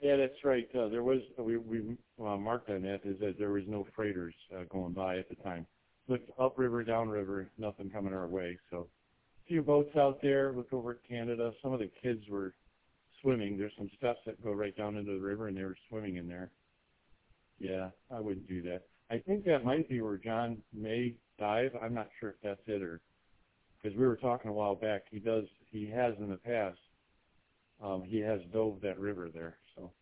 Yeah, that's right. There was we marked on that is that there was no freighters going by at the time. Looked upriver, downriver, nothing coming our way. So a few boats out there. Look over at Canada. Some of the kids were swimming. There's some steps that go right down into the river, and they were swimming in there. Yeah, I wouldn't do that. I think that might be where John may dive. I'm not sure if that's it or because we were talking a while back. He has in the past. He has dove that river there. So